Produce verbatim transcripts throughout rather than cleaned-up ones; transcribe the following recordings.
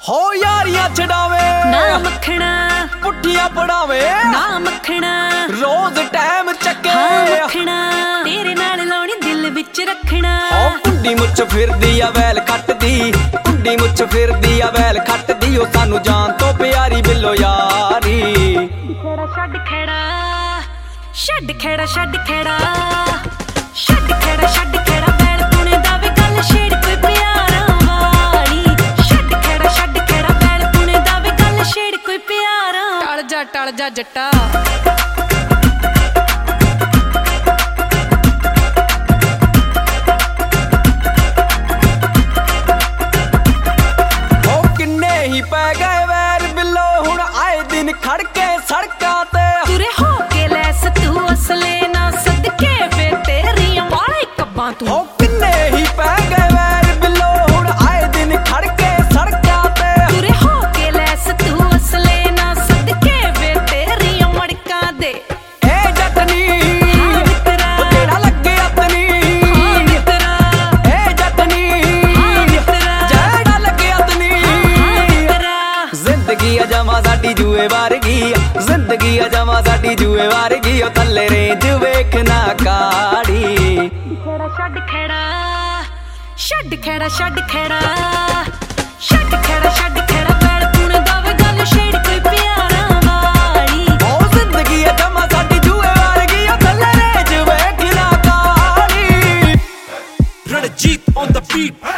हो यारियां छड़ावे ना मखना, पुट्ठियां पड़ावे ना मखना, रोज टाइम चके हाँ मखना, तेरे नाल लाउणी दिल विच रखना। हो कुंडी मुछ फिरदी आ वैल खटदी, कुंडी मुछ फिरदी आ वैल खटदी, ओ सानू जान तो प्यारी बिल्लो यारी। खेड़ा छड्ड खेड़ा, छड्ड खेड़ा छड्ड खेड़ा, छड्ड खेड़ा छड्ड खेड़ा, वैल पुणे दा वे गल छेड़ कोई प्यारा वाली। छड्ड खेड़ा छड्ड खेड़ा, वैल पुणे दा वे गल छेड़ कोई प्यारा। टल जा टल जा जट्टा, पै गए वैर बिल्लो हुण आए दिन खड़के सड़कां ते। तुरे हो के लैस तू असले ना सदके वे तेरियां वाले कब्बां तू। हो किन्ने ही पै गए वैर बिल्लो हुण आए दिन खड़के सड़कां ते। तुरे हो के लैस तू असले ना सदके वे तेरियां मड़कां दे। ए जटनी हाँ मित्रा, ओ तेरा लगे अपनी। हाँ मित्रा, ए जटनी हाँ मित्रा, जेड़ा लगे अपनी। हाँ मित्रा, जिंदगी अजमा साडी जुए वारगी, जिंदगी अजमा साडी जुए वारगी, ओ थल्ले रेंज वेखना काड़ी। खेड़ा छड्ड खेड़ा, छड्ड खेड़ा छड्ड खेड़ा, छड्ड खेड़ा छड्ड खेड़ा, वैल पुणे दा वे गल छेड़ कोई प्यारा वाली। ओ जिंदगी अजमा साडी जुए वारगी, ओ थल्ले रेंज वेखना काड़ी। Ranjit on the beat.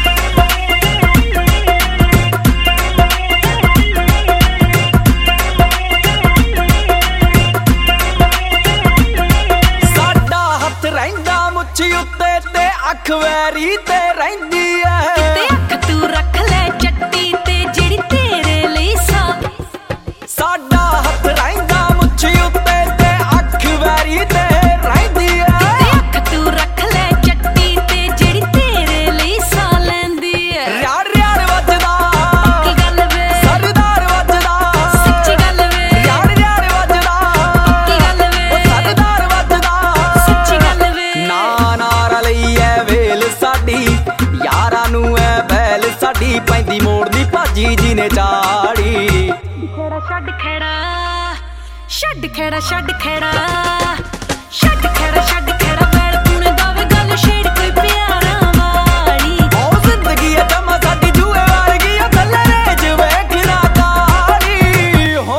उत्ते ते अख वैरी ते रहिंदी ऐ, ते अख तू रख ले चट्टी ते जेड़ी तेरे ਲਈ सा। साडा हथ रहिंदा मुच्छी उत्ते ते अख वैरी ते रहिंदी ऐ, ते अख तू रख ले चट्टी ते जेड़ी तेरे ਲਈ सा लैंदी ऐ। यार यार वजदा की गल वे, सरदार वजदा सच्ची गल वे, यार यार वजदा की गल वे, ओ सरदार वजदा सच्ची गल वे। ना नारा लईए वेल साडी, यारां नू ऐ बैल साडी, पैंदी मोड़ दी भाजी जी ने चाड़ी। खेड़ा छड्ड खेड़ा, छड्ड खेड़ा छड्ड खेड़ा, छड्ड खेड़ा छड्ड खेड़ा, वैल पुणे दा वे गल छेड़ कोई प्यारा वाली। ओ जिंदगी अजमा साडी जुए वारगी, ओ थल्ले रेंज वेखना काड़ी। हो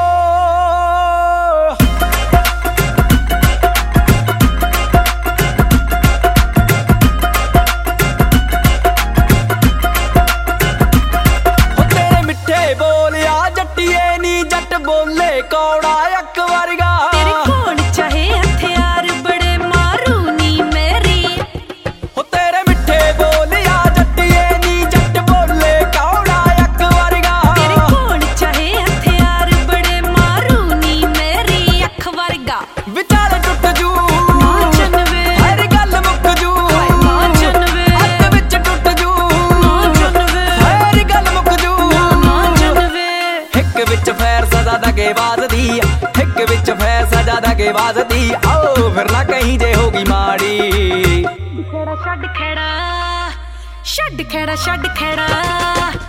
बोले कौड़ा अक वर्गा, तेरे कोल चाहे हथियार बड़े मारू नी मेरी। हो तेरे मिठे बोलिया जट्टिए नी जट बोले कौड़ा अक वर्गा। तेरे कोल चाहे हथियार बड़े मारू नी मेरी अख वर्गा। विचार टुट जू नाचन वे, हर गल मुक जू नाचन वे, अख विच टुट जू नाचन वे, हर गल मुक जू नाचन वे। हिक विच फैर सदा दगे वाजदी, हिक विच फैर सजा दगे वाजदी, आओ फिर ना कहीं जे होगी माड़ी। खेड़ा छड्ड खेड़ा, छड्ड खेड़ा छड्ड खेड़ा,